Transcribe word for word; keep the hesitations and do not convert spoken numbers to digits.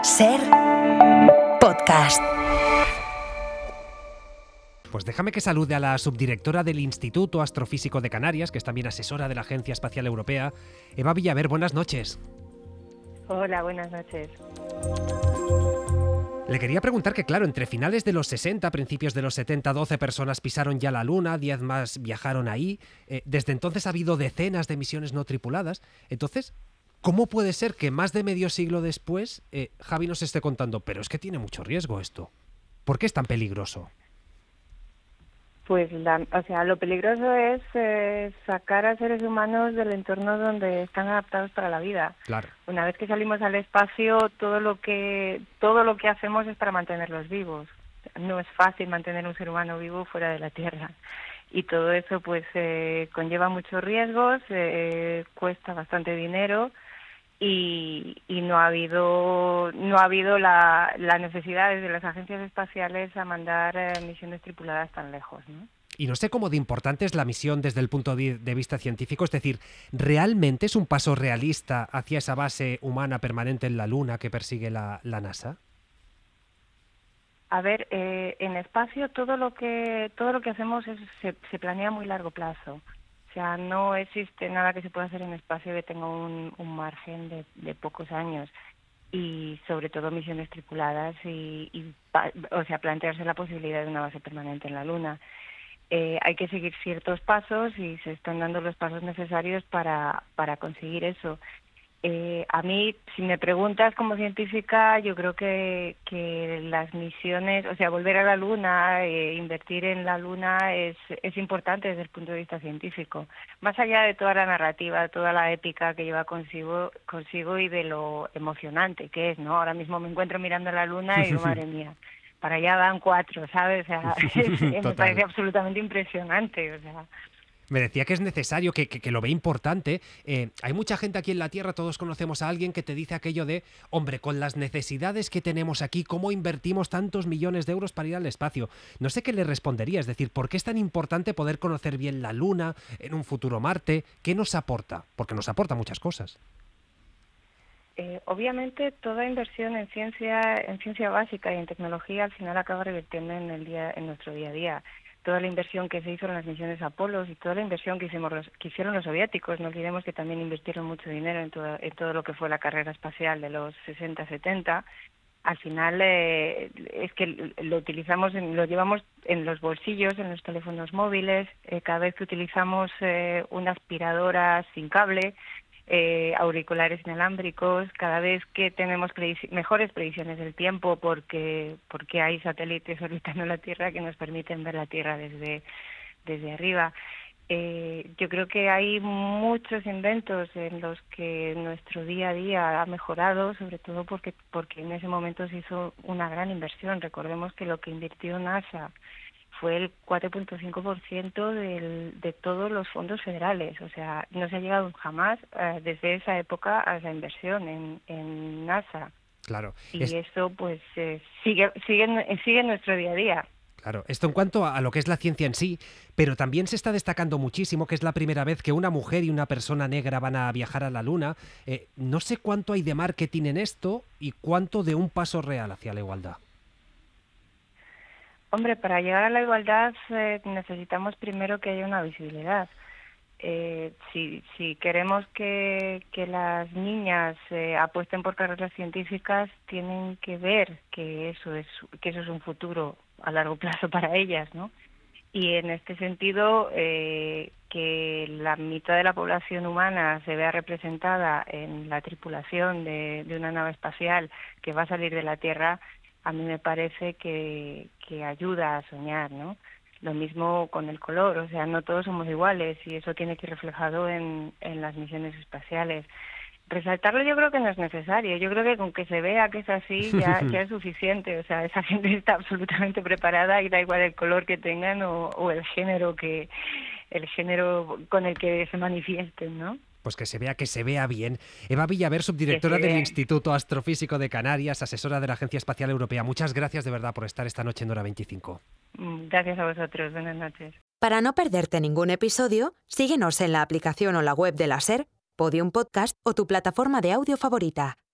Ser podcast. Pues déjame que salude a la subdirectora del Instituto Astrofísico de Canarias, que es también asesora de la Agencia Espacial Europea, Eva Villaver. Buenas noches. Hola, buenas noches. Le quería preguntar que, claro, entre finales de los sesenta, principios de los setenta, doce personas pisaron ya la Luna, diez más viajaron ahí. Eh, desde entonces ha habido decenas de misiones no tripuladas. Entonces, ¿cómo puede ser que más de medio siglo después eh, Javi nos esté contando, pero es que tiene mucho riesgo esto? ¿Por qué es tan peligroso? Pues, la, o sea, lo peligroso es eh, sacar a seres humanos del entorno donde están adaptados para la vida. Claro. Una vez que salimos al espacio, todo lo que todo lo que hacemos es para mantenerlos vivos. No es fácil mantener un ser humano vivo fuera de la Tierra. Y todo eso, pues, eh, conlleva muchos riesgos, eh, cuesta bastante dinero. Y, y no ha habido no ha habido la, la necesidad desde las agencias espaciales a mandar eh, misiones tripuladas tan lejos, ¿no? Y no sé cómo de importante es la misión desde el punto de vista científico, es decir, ¿realmente es un paso realista hacia esa base humana permanente en la Luna que persigue la, la NASA? A ver, eh, en espacio todo lo que todo lo que hacemos es, se, se planea a muy largo plazo. O sea, no existe nada que se pueda hacer en espacio que tenga un, un margen de, de pocos años y sobre todo misiones tripuladas y, y, o sea, plantearse la posibilidad de una base permanente en la Luna. Eh, hay que seguir ciertos pasos y se están dando los pasos necesarios para, para conseguir eso. Eh, a mí, si me preguntas como científica, yo creo que, que las misiones, o sea, volver a la Luna, eh, invertir en la Luna es, es importante desde el punto de vista científico. Más allá de toda la narrativa, toda la épica que lleva consigo, consigo y de lo emocionante que es, ¿no? Ahora mismo me encuentro mirando a la Luna y digo, madre mía, para allá van cuatro, ¿sabes? O sea, es, me parece absolutamente impresionante, o sea... Me decía que es necesario, que, que, que lo ve importante. Eh, hay mucha gente aquí en la Tierra, todos conocemos a alguien que te dice aquello de, hombre, con las necesidades que tenemos aquí, ¿cómo invertimos tantos millones de euros para ir al espacio? No sé qué le respondería, es decir, ¿por qué es tan importante poder conocer bien la Luna, en un futuro Marte? ¿Qué nos aporta? Porque nos aporta muchas cosas. Eh, obviamente toda inversión en ciencia, en ciencia básica y en tecnología al final acaba revirtiendo en el día, en nuestro día a día. Toda la inversión que se hizo en las misiones Apolo y toda la inversión que hicimos los, que hicieron los soviéticos, no olvidemos que también invirtieron mucho dinero en todo, en todo lo que fue la carrera espacial de los sesenta setenta, al final eh, es que lo utilizamos, en, lo llevamos en los bolsillos, en los teléfonos móviles, eh, cada vez que utilizamos eh, una aspiradora sin cable, Eh, auriculares inalámbricos, cada vez que tenemos predic- mejores predicciones del tiempo porque porque hay satélites orbitando la Tierra que nos permiten ver la Tierra desde desde arriba. Eh, yo creo que hay muchos inventos en los que nuestro día a día ha mejorado, sobre todo porque porque en ese momento se hizo una gran inversión. Recordemos que lo que invirtió NASA fue el cuatro punto cinco por ciento del, de todos los fondos federales. O sea, no se ha llegado jamás eh, desde esa época a esa inversión en, en NASA. Claro. Y es... eso pues eh, sigue, sigue, sigue en nuestro día a día. Claro, esto en cuanto a lo que es la ciencia en sí, pero también se está destacando muchísimo que es la primera vez que una mujer y una persona negra van a viajar a la Luna. Eh, no sé cuánto hay de marketing en esto y cuánto de un paso real hacia la igualdad. Hombre, para llegar a la igualdad eh, necesitamos primero que haya una visibilidad. Eh, si, si queremos que, que las niñas eh, apuesten por carreras científicas, tienen que ver que eso es que eso es un futuro a largo plazo para ellas, ¿no? Y en este sentido, eh, que la mitad de la población humana se vea representada en la tripulación de, de una nave espacial que va a salir de la Tierra, a mí me parece que, que ayuda a soñar, ¿no? Lo mismo con el color, o sea, no todos somos iguales y eso tiene que ir reflejado en, en las misiones espaciales. Resaltarlo yo creo que no es necesario, yo creo que con que se vea que es así ya, ya es suficiente, o sea, esa gente está absolutamente preparada y da igual el color que tengan o, o el género que el género con el que se manifiesten, ¿no? Pues que se vea, que se vea bien. Eva Villaver, subdirectora del Instituto Astrofísico de Canarias, asesora de la Agencia Espacial Europea. Muchas gracias de verdad por estar esta noche en Hora veinticinco. Gracias a vosotros. Buenas noches. Para no perderte ningún episodio, síguenos en la aplicación o la web de la SER, Podium Podcast o tu plataforma de audio favorita.